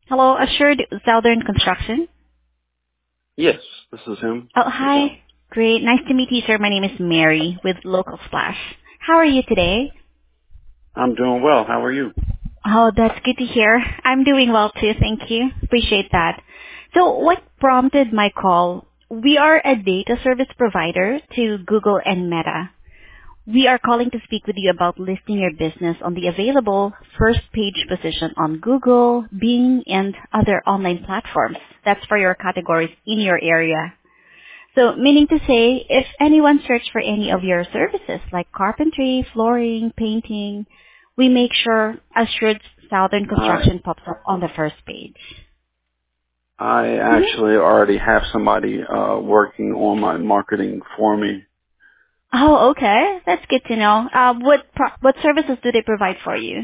Hello, Assured Southern Construction. Yes, this is him. Oh, hi. Great. Nice to meet you, sir. My name is Mary with Local Splash. How are you today? I'm doing well. How are you? Oh, that's good to hear. I'm doing well too. Thank you. Appreciate that. So what prompted my call? We are a data service provider to Google and Meta. We are calling to speak with you about listing your business on the available first page position on Google, Bing, and other online platforms. That's for your categories in your area. So meaning to say, if anyone search for any of your services like carpentry, flooring, painting, we make sure Assured Southern I Construction pops up on the first page. I Mhm. actually already have somebody working on my marketing for me. Oh, okay. That's good to know. What services do they provide for you?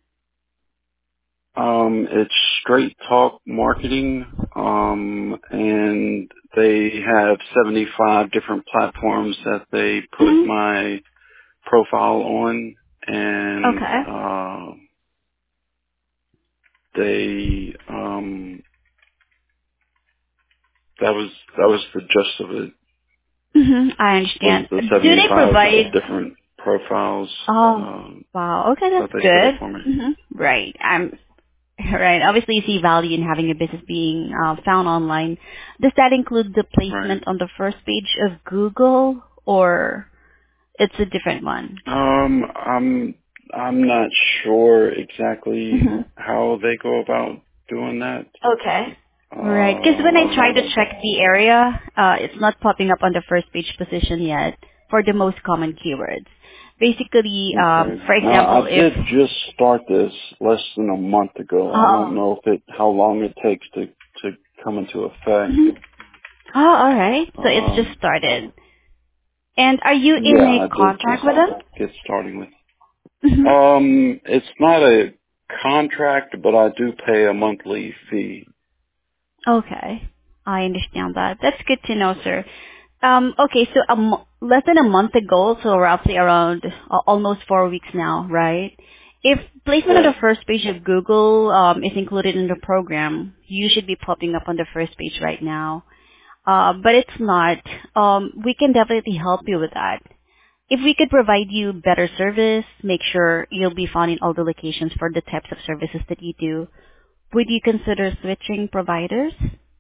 It's Straight Talk Marketing, and they have 75 different platforms that they put Mhm. my profile on, and Okay. they that was the gist of it. I Was understand. the Do they 75 provide? different profiles Oh, um, wow. Okay, that that's they set up good. for me. Right. Right. Obviously, you see value in having your business being found online. Does that include the Right. placement on the first page of Google, or it's a different one? I'm not sure exactly hmm how they go about doing that. Okay. Right. Because when I try to Um, check the area, it's not popping up on the first page position yet for the most common keywords. Basically, okay. for Now I example, if did just start this less than a month ago. I don't oh, know if how long it takes to come into effect. mhm. Oh, all right. So it's just Um, started. And are you in yeah, a I did contract just with them? get starting with. hmm It's not a contract, but I do pay a monthly fee. Okay. I understand that. That's good to know, sir. Okay, so less than a month ago, so roughly around almost 4 weeks now, right? If placement on Right. the first page of Google is included in the program, you should be popping up on the first page right now. But it's not. We can definitely help you with that. If we could provide you better service, make sure you'll be found in all the locations for the types of services that you do, would you consider switching providers?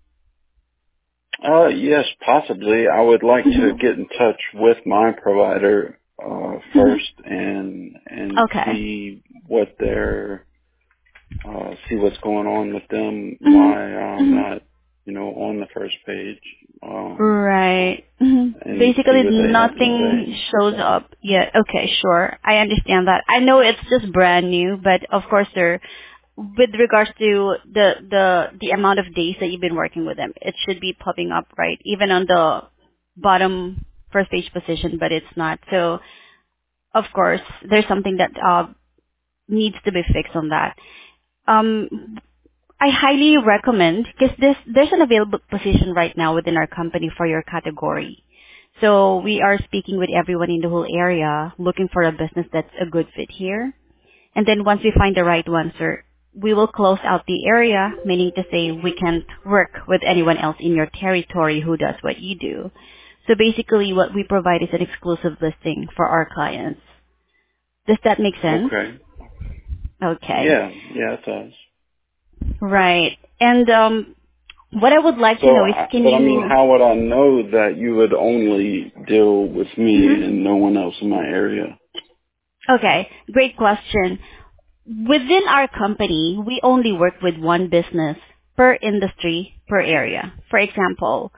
Yes, possibly. I would like to Mhm. get in touch with my provider Mhm. first and Okay. see what their see what's going on with them. Mhm. Why I'm Mhm. not, on the first page, Right. Mhm. and see Basically, what they have to say. nothing shows up yet. Okay, sure. I understand that. I know it's just brand new, but of course, sir, with regards to the amount of days that you've been working with them, it should be popping up, right? Even on the bottom first page position, but it's not. So, of course, there's something that needs to be fixed on that. Um, I highly recommend because there's an available position right now within our company for your category. So we are speaking with everyone in the whole area looking for a business that's a good fit here. And then once we find the right one, sir, we will close out the area, meaning to say we can't work with anyone else in your territory who does what you do. So basically what we provide is an exclusive listing for our clients. Does that make sense? Okay. Okay. Yeah, it does. Right. And what I would like to So, know is, can but I mean, you? how would I know that you would only deal with me Mhm. and no one else in my area? Okay, great question. Within our company, we only work with one business per industry, per area. For example,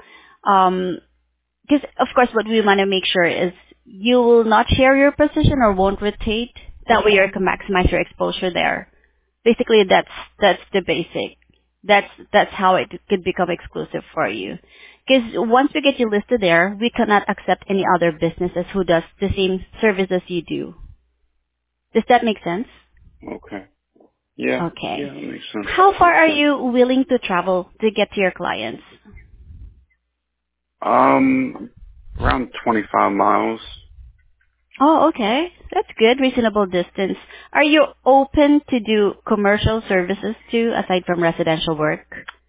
because of course what we want to make sure is you will not share your position or won't rotate. That way you can maximize your exposure there. Basically, that's the basic. That's how it could become exclusive for you. Because once we get you listed there, we cannot accept any other businesses who does the same services you do. Does that make sense? Okay. Yeah. Okay. Yeah, that makes sense. How far are you willing to travel to get to your clients? Um, around 25 miles. Oh, okay. That's good. Reasonable distance. Are you open to do commercial services too, aside from residential work?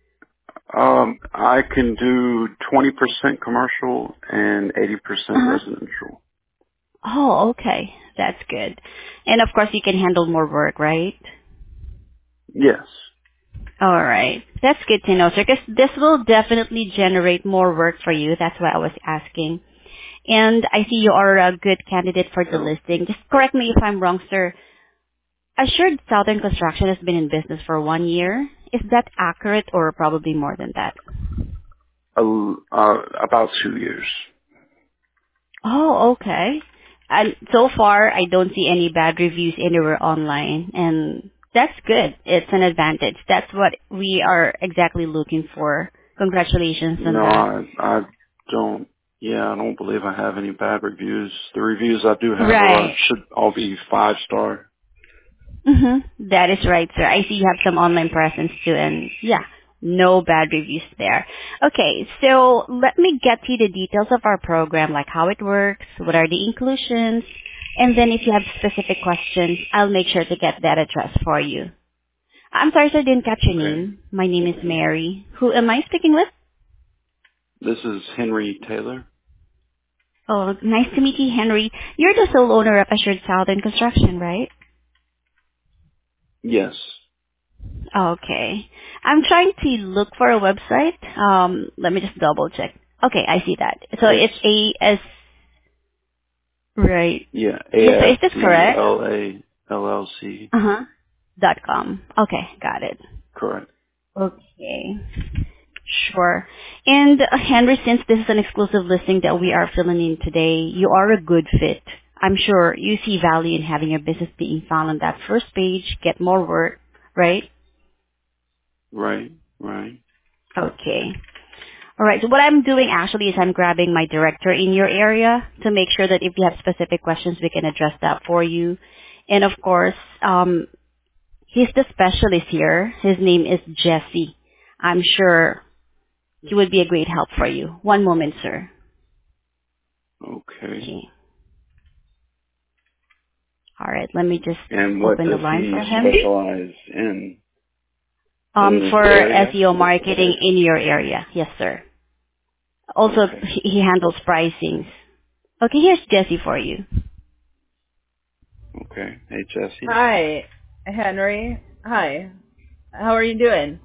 I can do 20% commercial and 80% Uh-huh. residential. Oh, okay. That's good. And of course, you can handle more work, right? Yes. All right. That's good to know, sir, because this will definitely generate more work for you. That's why I was asking. And I see you are a good candidate for the listing. Just correct me if I'm wrong, sir. Assured Southern Construction has been in business for 1 year. Is that accurate or probably more than that? About 2 years. Oh, okay. And so far, I don't see any bad reviews anywhere online, and that's good. It's an advantage. That's what we are exactly looking for. Congratulations on No, that. I don't. Yeah, I don't believe I have any bad reviews. The reviews I do have Right. should all be 5-star. Mm-hmm. That is right, sir. I see you have some online presence too, and yeah, no bad reviews there. Okay, so let me get to the details of our program, like how it works, what are the inclusions, and then if you have specific questions, I'll make sure to get that addressed for you. I'm sorry, sir, I didn't catch your Okay. name. My name is Mary. Who am I speaking with? This is Henry Taylor. Oh, nice to meet you, Henry. You're the sole owner of Assured Southern Construction, right? Yes. Okay. I'm trying to look for a website. Let me just double check. Okay, I see that. So It's, it's AS, right. yeah, Yes, so is this correct? ASCLALLC. Uh-huh. .com. Okay, got it. Correct. Okay. Sure. And Henry, since this is an exclusive listing that we are filling in today, you are a good fit. I'm sure you see value in having your business being found on that first page, get more work, right? Right. Right. Okay. All right. So what I'm doing actually is I'm grabbing my director in your area to make sure that if you have specific questions, we can address that for you. And of course, he's the specialist here. His name is Jesse. I'm sure he would be a great help for you. One moment, sir. Okay. Okay. All right. Let me just And what open the does line he for him. specialize in this For area? SEO marketing in your area. Yes, sir. Also, Okay. he handles pricing. Okay, here's Jesse for you. Okay. Hey, Jesse. Hi, Henry. Hi. How are you doing?